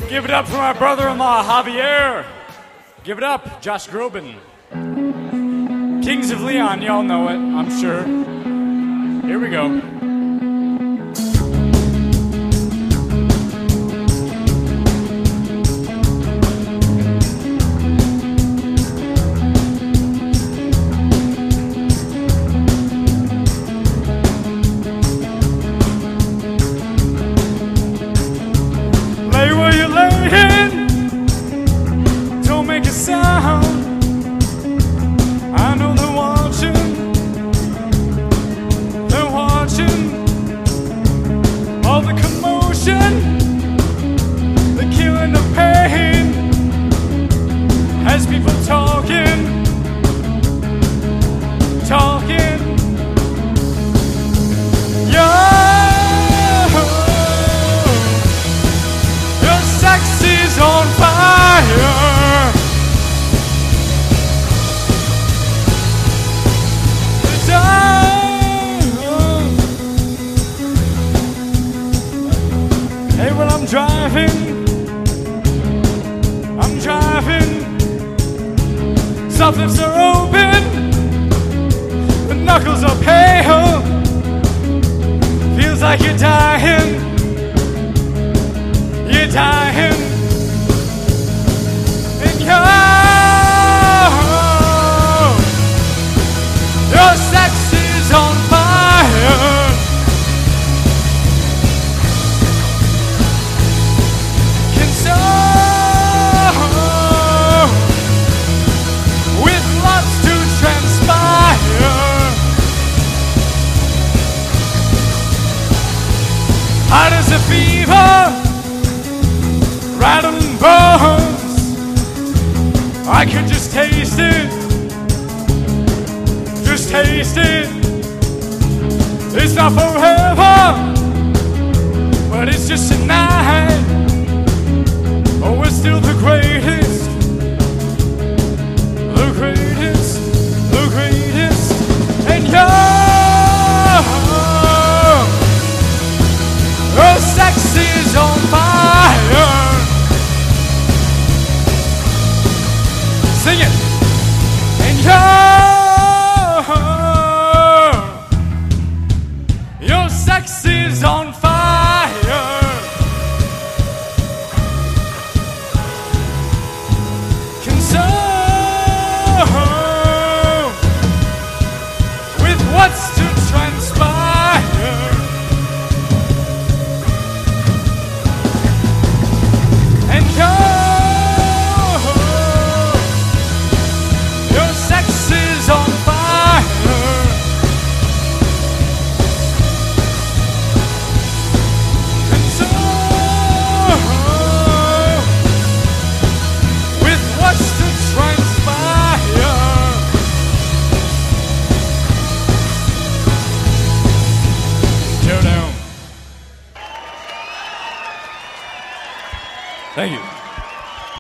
Give it up for my brother-in-law, Javier. Give it up, Josh Groban. Kings of Leon, y'all know it, I'm sure. Here we go. Lay where you're laying, don't make a sound. I know they're watching, all the commotion, the killing, the pain, has people talking. Your sex is on fire. Hey, well, I'm driving, soft lips are open, the knuckles are pale, feels like you're dying, and your sex is on fire. Hot as a fever, rattling bones. I could just taste it, It's not forever, but it's just a night. Oh, we're still the greatest, and your sex is on fire. Sing it. And your sex is on fire. Consumed with what's to transpire. Your sex is on fire. Consumed with what's to transpire. Tear down. Thank you.